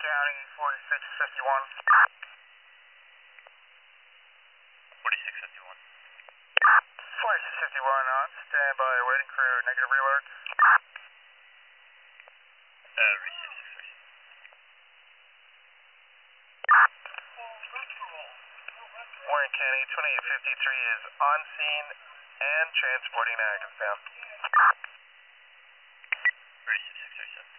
County, 4651. 4651. 4651 on standby, waiting crew, negative reload. Receive 6. Warren County, 2853 is on scene and transporting active now. Receive 637.